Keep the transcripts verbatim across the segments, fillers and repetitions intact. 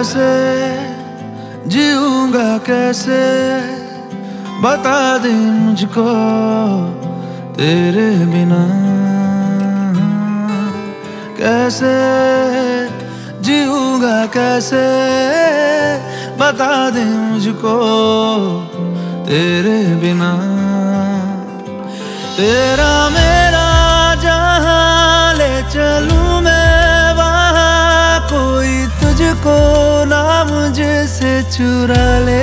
कैसे जीऊंगा कैसे, बता दे मुझको तेरे बिना। कैसे जीऊंगा कैसे, बता दे मुझको तेरे बिना। तेरा मेरा जहाँ ले चलूं मैं वहाँ, कोई तुझको ना मुझसे चुरा ले।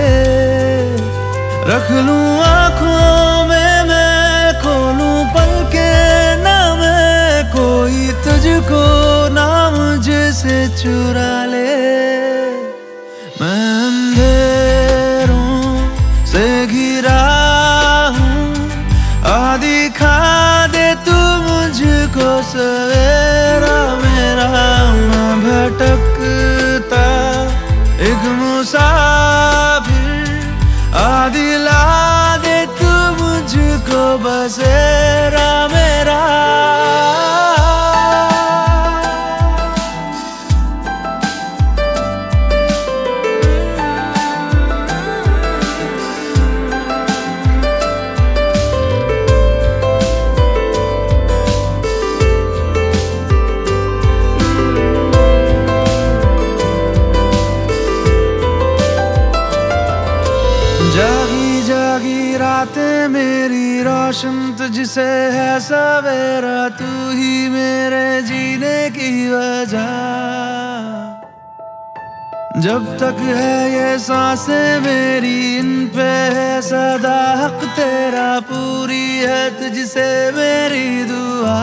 रख लूं आँखों में मैं खोलूं पलकें ना मैं, कोई तुझको ना मुझसे चुरा ले। मैं अंधेरों से घिरा हूँ, आ दिखा दे तू मुझको सवेरा मेरा। मैं भटकता एक मुसाफिर, आ दिला दे तू मुझको बसेरा मेरा। जागी जागी रातें मेरी रोशन तुझसे है सवेरा, तू ही मेरे जीने की वजह। जब तक है ये सांसें मेरी इन पे है सदा हक तेरा, पूरी है तुझसे मेरी दुआ।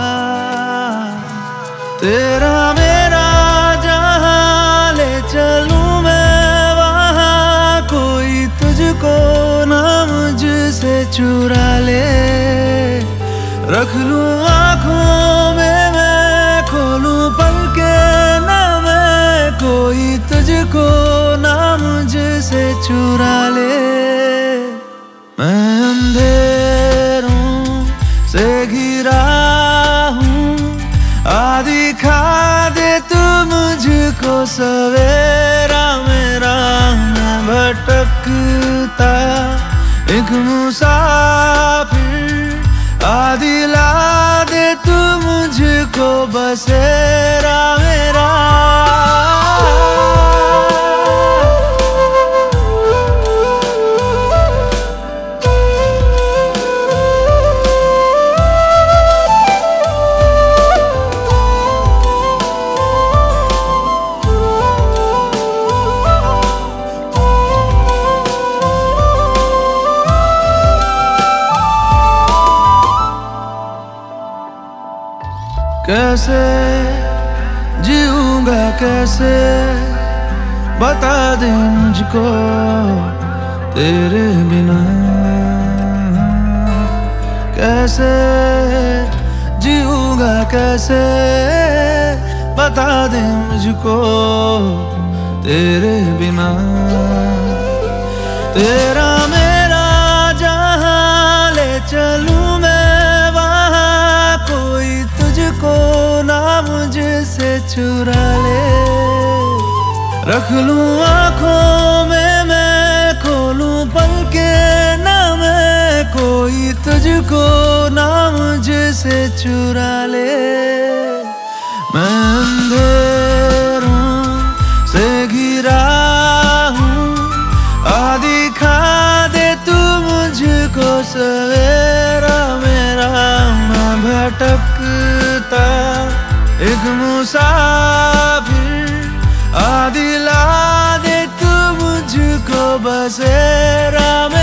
तेरा मेरा जहाँ ले चलूं मैं वहाँ, कोई तुझको ना मुझसे चुरा ले। रख लूं आँखों में मैं खोलूं पलकें ना मैं, कोई तुझको ना मुझसे चुरा ले। मैं अंधेरों से घिरा हूँ, आ दिखा दे तू मुझको सवेरा मेरा। मैं भटकता एक मुसाफिर, आ दिला दे तू मुझको बसेरा मेरा। कैसे जीऊंगा कैसे, बता दे मुझको तेरे बिना। कैसे जीऊंगा कैसे, बता दे मुझको तेरे बिना। तेरा मेरा जहाँ ले चलूं मैं वहाँ, कोई तुझको ना मुझसे चुरा ले। रख लूं आँखों में मैं खोलूं पलकें ना मैं, कोई तुझको ना मुझसे चुरा ले। मैं अंधेरों से घिरा हूँ, आ दिखा दे तू मुझको सवेरा मेरा। मैं भटकता एक मुसाफिर, आ दिला दे तू मुझको बसेरा।